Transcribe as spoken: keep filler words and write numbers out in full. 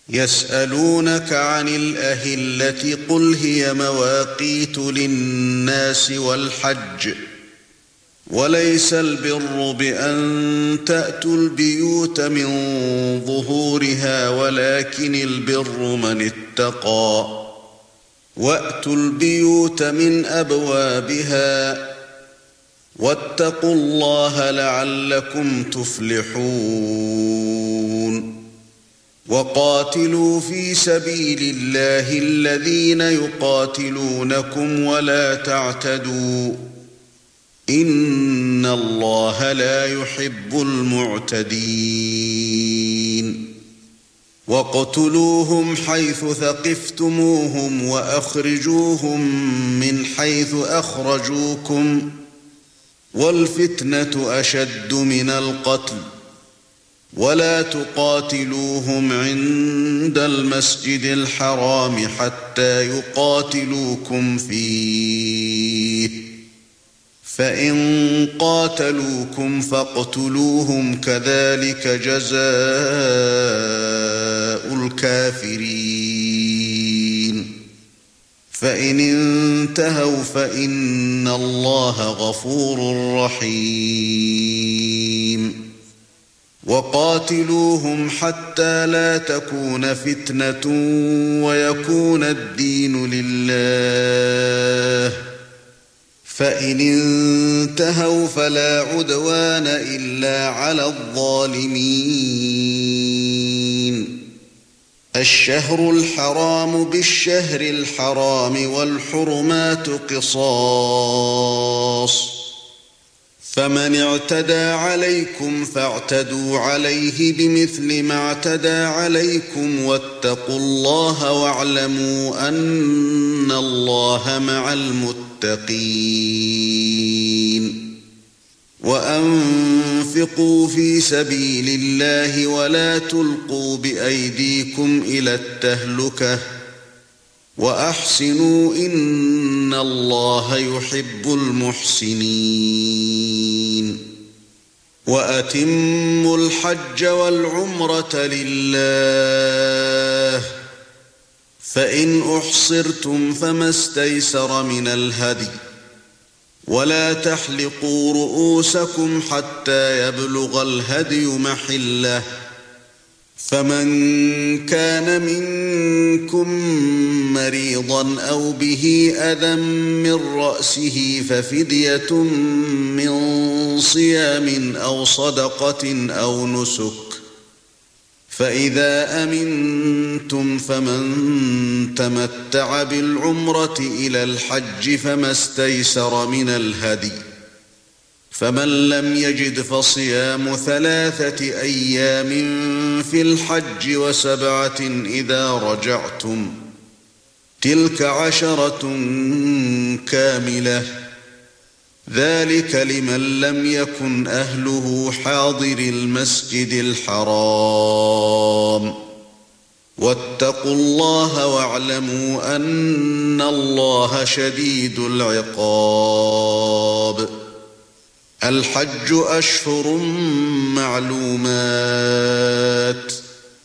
يسألونك عن الأهلة قل هي مواقيت للناس والحج وليس البر بأن تأتوا البيوت من ظهورها ولكن البر من اتقى وأتوا البيوت من أبوابها واتقوا الله لعلكم تفلحون وقاتلوا في سبيل الله الذين يقاتلونكم ولا تعتدوا إن الله لا يحب المعتدين وَاقْتُلُوهُمْ حَيْثُ ثَقِفْتُمُوهُمْ وَأَخْرِجُوهُمْ مِنْ حَيْثُ أَخْرَجُوكُمْ وَالْفِتْنَةُ أَشَدُّ مِنَ الْقَتْلِ وَلَا تُقَاتِلُوهُمْ عِندَ الْمَسْجِدِ الْحَرَامِ حَتَّى يُقَاتِلُوكُمْ فِيهِ فَإِن قَاتَلُوكُمْ فَاقْتُلُوهُمْ كَذَلِكَ جَزَاءُ الْكَافِرِينَ فَإِنِ انتهوا فَإِنَّ اللَّهَ غَفُورٌ رَّحِيمٌ وَقَاتِلُوهُمْ حَتَّى لَا تَكُونَ فِتْنَةٌ وَيَكُونَ الدِّينُ لِلَّهِ فَإِنِ انتهوا فَلَا عُدْوَانَ إِلَّا عَلَى الظَّالِمِينَ الشَّهْرُ الْحَرَامُ بِالشَّهْرِ الْحَرَامِ وَالْحُرُمَاتُ قِصَاصٌ فَمَنِ اعْتَدَى عَلَيْكُمْ فَاعْتَدُوا عَلَيْهِ بِمِثْلِ مَا اعْتَدَى عَلَيْكُمْ وَاتَّقُوا اللَّهَ وَاعْلَمُوا أَنَّ اللَّهَ مَعَ الْمُتَّقِينَ وَأَنفِقُوا فِي سَبِيلِ اللَّهِ وَلَا تُلْقُوا بِأَيْدِيكُمْ إِلَى التَّهْلُكَةِ وَأَحْسِنُوا إِنَّ اللَّهَ يُحِبُّ الْمُحْسِنِينَ وَأَتِمُّوا الْحَجَّ وَالْعُمْرَةَ لِلَّهِ فَإِنْ أُحْصِرْتُمْ فَمَا اسْتَيْسَرَ مِنَ الْهَدْيِ وَلَا تَحْلِقُوا رُؤُوسَكُمْ حَتَّى يَبْلُغَ الْهَدْيُ مَحِلَّهُ فَمَنْ كَانَ مِنكُم مَّرِيضًا أَوْ بِهِ أَذًى مِّن رَّأْسِهِ فَفِدْيَةٌ مِّن صِيَامٍ أَوْ صَدَقَةٍ أَوْ نُسُكٍ فَإِذَا أَمِنْتُمْ فَمَن تَمَتَّعَ بِالْعُمْرَةِ إِلَى الْحَجِّ فَمَا اسْتَيْسَرَ مِنَ الْهَدْيِ فَمَن لَّمْ يَجِدْ فَصِيَامُ ثَلَاثَةِ أَيَّامٍ فِي الْحَجِّ وَسَبْعَةٍ إِذَا رَجَعْتُمْ تِلْكَ عَشَرَةٌ كَامِلَةٌ ذَلِكَ لِمَن لَّمْ يَكُنْ أَهْلُهُ حَاضِرِي الْمَسْجِدِ الْحَرَامِ وَاتَّقُوا اللَّهَ وَاعْلَمُوا أَنَّ اللَّهَ شَدِيدُ الْعِقَابِ الْحَجُّ أَشْهُرٌ مَّعْلُومَاتٌ